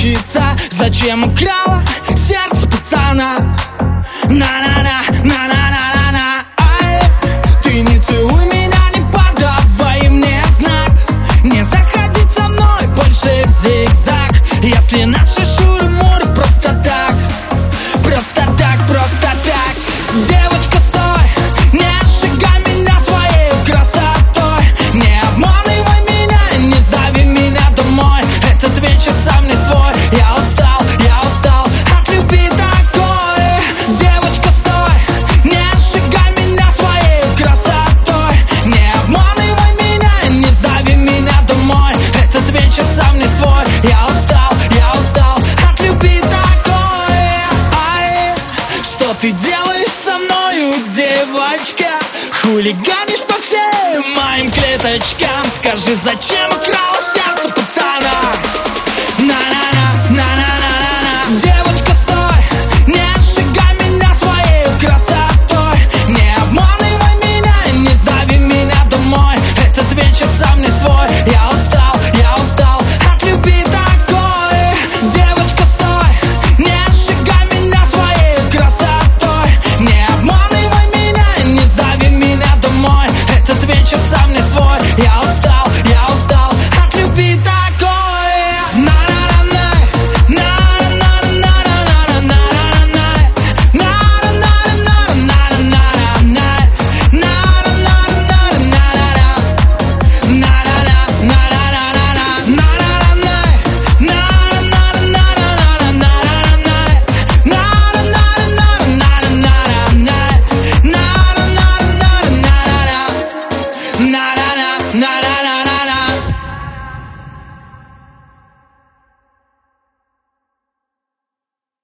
случится? Зачем украла сердце пацана? На-на-на, на-на-на-на-на. Ай, ты не целуй меня, не подавай мне знак. Не заходить со мной больше в зигзаг. Если наши шуры-муры просто так, просто так, просто так. Девочка, стой, не сжигай меня своей красотой. Не обманывай меня, не зови меня домой. Этот вечер сам не свой. Я устал от любви такой. Девочка, стой, не сжигай меня своей красотой. Не обманывай меня, не зови меня домой. Этот вечер сам не свой. Я устал от любви такой. Ай, что ты делаешь со мною, девочка? Хулиганишь по всем моим клеточкам. Скажи, зачем украла сердце пацана? На-на-на, на-на-на-на-на. Девочка, стой, не сжигай меня своей красотой. Не обманывай меня, не зови меня домой. Этот вечер сам